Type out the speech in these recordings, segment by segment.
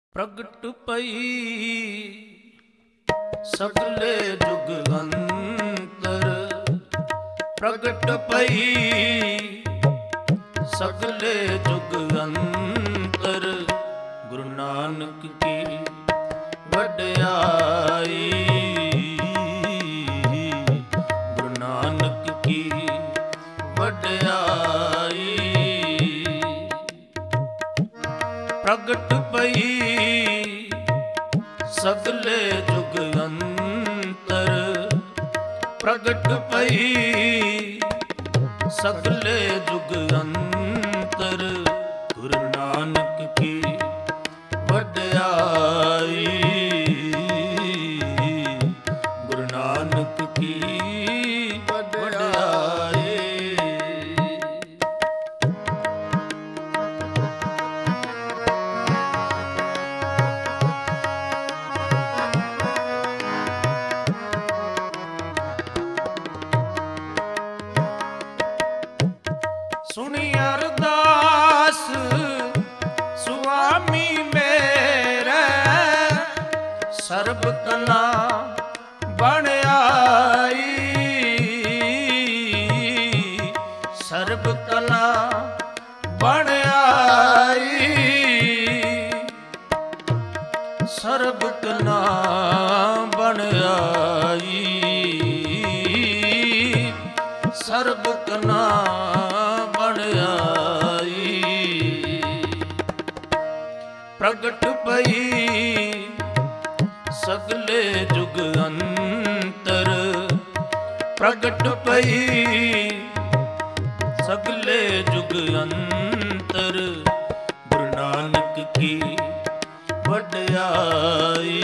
ਪ੍ਰਗਟ ਪਈ ਸਗਲੇ ਜੁਗ ਅੰਤਰ, ਪ੍ਰਗਟ ਪਈ ਸਗਲੇ ਜੁਗ ਅੰਤਰ। ਗੁਰੂ ਨਾਨਕ ਕੀ ਵਡਿਆਈ, ਗੁਰੂ ਨਾਨਕ ਕੀ ਵਡਿਆਈ। ਪ੍ਰਗਟ ਪਈ ਸਗਲੇ ਜੁਗ ਅੰਤਰ, ਪ੍ਰਗਟ ਪਈ ਸਗਲੇ ਜੁਗ ਅੰਤਰ। ਗੁਰੂ ਨਾਨਕ ਕੀ ਵਡਿਆਈ, ਗੁਰੂ ਨਾਨਕ ਕੀ ਵਡਿਆਈ। ਸੁਣੀ ਅਰਦਾਸ ਸੁਆਮੀ ਮੇਰੇ, ਸਰਬ ਕਲਾ ਬਣ ਆਈ, ਸਰਬ ਕਲਾ ਬਣ ਆਈ, ਸਰਬ ਕਲਾ ਬਣ ਆਈ, ਸਰਬ ਕਲਾ ਬਣ ਆਈ। ਪ੍ਰਗਟ ਪਈ ਸਗਲੇ ਜੁਗ ਅੰਤਰ, ਪ੍ਰਗਟ ਪਈ ਸਗਲੇ ਜੁਗ ਅੰਤਰ। ਗੁਰੂ ਨਾਨਕ ਕੀ ਵਡਿਆਈ,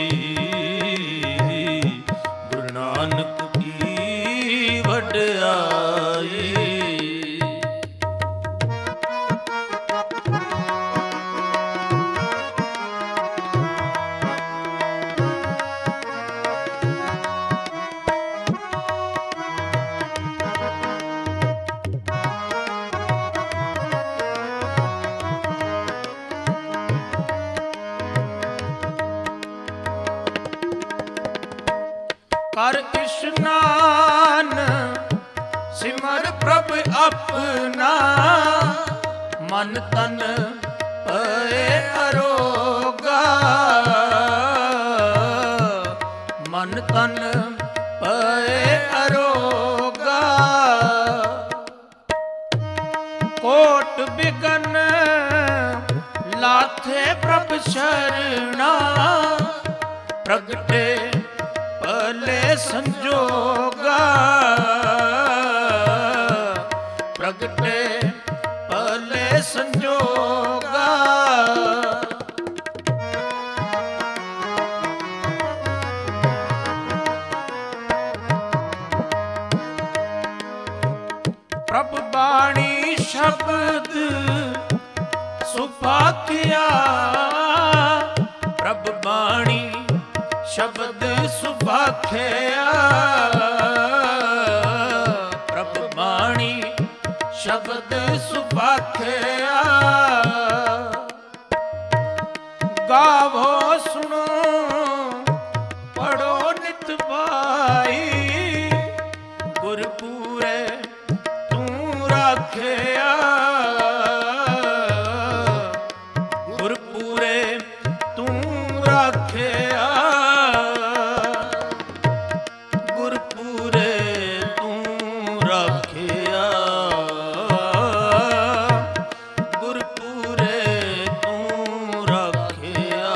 ਗੁਰੂ ਨਾਨਕ ਕੀ ਵਡਿਆਈ। ਕਰ ਇਸ਼ਨਾਨ ਸਿਮਰ ਪ੍ਰਭ ਆਪਣਾ, ਮਨ ਤਨ ਪਏ ਅਰੋਗਾ, ਮਨ ਤਨ ਪਏ ਅਰੋਗਾ। ਕੋਟ ਬਿਗਨ ਲਾਥੇ ਪ੍ਰਭ ਸ਼ਰਣਾ, ਪ੍ਰਗਟੇ ਭਲੇ ਸੰਜੋਗਾ, ਪ੍ਰਗਟੇ ਭਲੇ ਸੰਜੋਗਾ। ਪ੍ਰਭ ਬਾਣੀ ਸ਼ਬਦ ਸੁਭਾਖਿਆ, ਪ੍ਰਭ ਬਾਣੀ ਸ਼ਬਦ ਸੁਭਾਖਿਆ, ਪ੍ਰਭ ਬਾਣੀ ਸ਼ਬਦ ਸੁਭਾਖਿਆ। ਗਾਵੋ ਸੁਣੋ ਪੜੋ ਨਿਤ ਪਾਈ, ਗੁਰਪੂਰੇ ਤੂੰ ਰਾਖਿਆ, ਗੁਰਪੂਰੇ ਤੂੰ ਰਾਖਿਆ, ਗੁਰਪੂਰੇ ਤੂੰ ਰਾਖਿਆ, ਗੁਰਪੂਰੇ ਤੂੰ ਰਾਖਿਆ।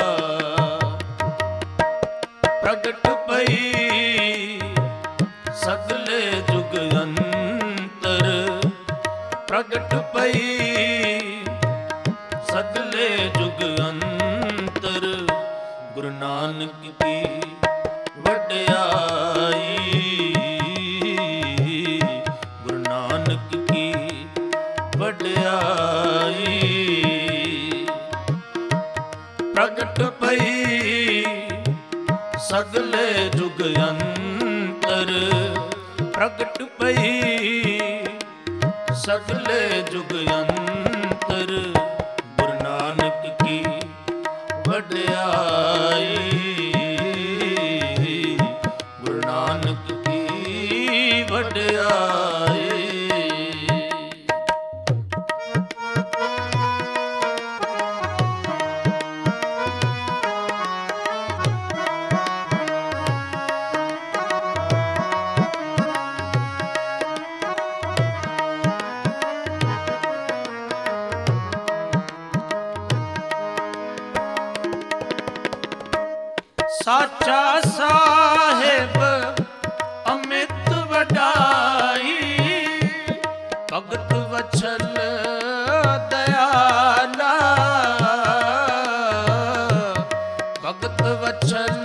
ਪ੍ਰਗਟ ਪਈ ਸਗਲੇ ਜੁਗ ਅੰਤਰ, ਪ੍ਰਗਟ ਪਈ ਸਗਲੇ ਜੁਗ ਅੰਤਰ। ਗੁਰੂ ਨਾਨਕ ਕੀ ਵਡਿਆਈ, ਗੁਰੂ ਨਾਨਕ ਕੀ ਵਡਿਆਈ। ਪ੍ਰਗਟ ਪਈ ਸਗਲੇ ਜੁਗ ਅੰਤਰ, ਪ੍ਰਗਟ ਪਈ ਸਗਲੇ ਜੁਗ ਅੰਤਰ। ਗੁਰੂ ਨਾਨਕ ਕੀ ਵਡਿਆਈ, ਗੁਰੂ ਨਾਨਕ ਕੀ ਵਡਿਆਈ। ਸਾਚਾ ਸਾਹਿਬ ਅਮਿਤ ਵਡਾਈ, ਭਗਤ ਵਛਲ ਦਇਆਲਾ, ਭਗਤ ਵਛਲ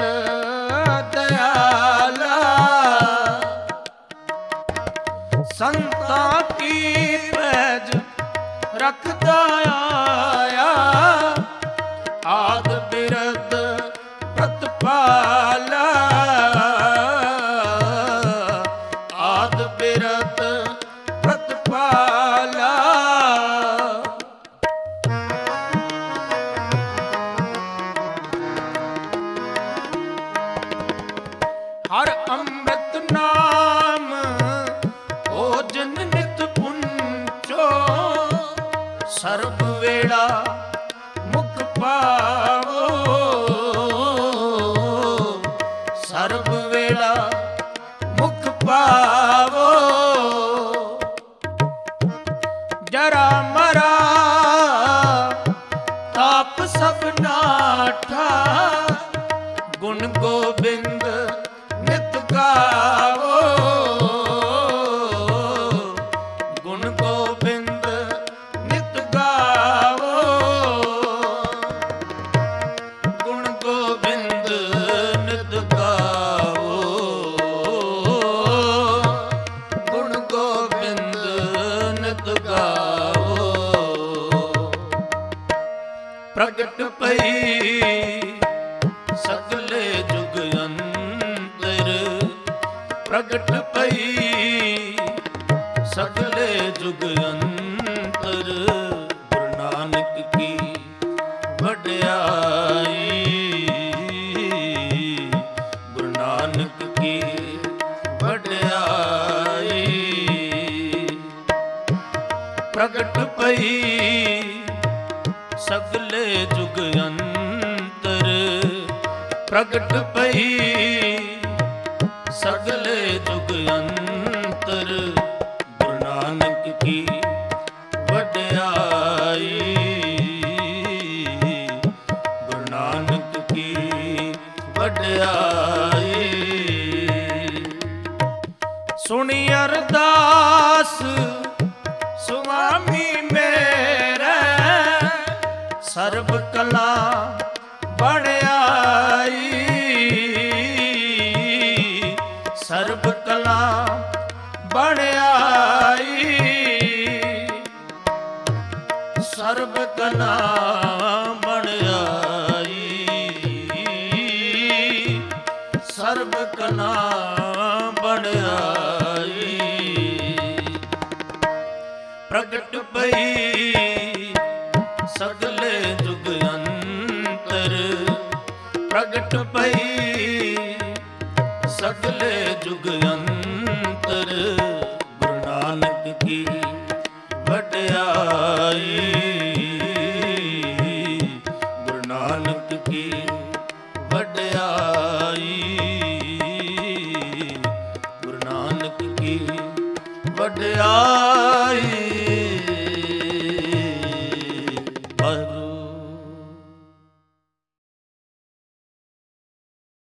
ਦਇਆਲਾ। ਸੰਤਾਂ ਕੀ ਪੈਜ ਰੱਖਦਾ ਆਇਆ, ਆਦ ਬਿਰਦ ਪ੍ਰਤਪਾਲਾ, ਆਦ ਬਿਰਦ ਪ੍ਰਤਪਾਲਾ। ਹਰ ਅੰਮ੍ਰਿਤ ਨਾਮ ਭੋਜਨ ਨਿਤ ਪੁੰਚੋ, ਸਰਬ ਵੇਲਾ ਮੁਖ ਪਾਵੋ, ਸਰਬ ਵੇਲਾ ਮੁਖ ਪਾਵੋ। ਜਰਾ ਮਰਾ ਤਾਪ ਸਭ ਨਾਠਾ, ਗੁਣ ਗੋਬਿੰਦ ਨਿਤ ਗਾਵੋ, ਗੁਣ ਗੋਬਿੰਦ ਨਿਤ ਗਾਵੋ, ਗੁਣ ਗੋਬਿੰਦ ਨਿਤ ਗਾਵੋ, ਗੁਣ ਗੋਬਿੰਦ ਨਿਤ ਗਾਵੋ। ਪ੍ਰਗਟ ਪਈ ਸਗਲੇ ਜੁਗ ਅੰਤਰ, ਪ੍ਰਗਟ ਪਈ ਸਗਲੇ ਜੁਗ ਅੰਤਰ, ਗੁਰੂ ਨਾਨਕ ਕੀ ਵਡਿਆਈ, ਗੁਰੂ ਨਾਨਕ ਕੀ ਵਡਿਆਈ। ਪ੍ਰਗਟ ਪਈ ਸਗਲੇ ਜੁਗ ਅੰਤਰ, ਪ੍ਰਗਟ ਪਈ ਸਗਲੇ ਜੁਗ ਅੰਤਰ, ਗੁਰੂ ਨਾਨਕ ਕੀ ਵਡਿਆਈ, ਗੁਰੂ ਨਾਨਕ ਕੀ ਵਡਿਆਈ। ਸੁਣੀ ਅਰਦਾਸ ਸੁਆਮੀ ਮੇਰੇ, ਸਰਬ ਕਲਾ ਵਡਿਆਈ, ਸਰਬ ਕਲਾ ਵਡਿਆਈ, ਸਰਬ ਕਲਾ ਵਡਿਆਈ, ਸਰਬ ਕਲਾ ਵਡਿਆਈ। ਪ੍ਰਗਟ ਪਈ ਸਗਲੇ ਜੁਗ ਅੰਤਰ, ਪ੍ਰਗਟ ਪਈ ਸਗਲੇ ਜੁਗ ਅੰਤਰ, ਗੁਰੂ ਨਾਨਕ ਕੀ ਵਡਿਆਈ, ਗੁਰੂ ਨਾਨਕ ਕੀ ਵਡਿਆਈ, ਗੁਰੂ ਨਾਨਕ ਕੀ ਵਡਿਆਈ।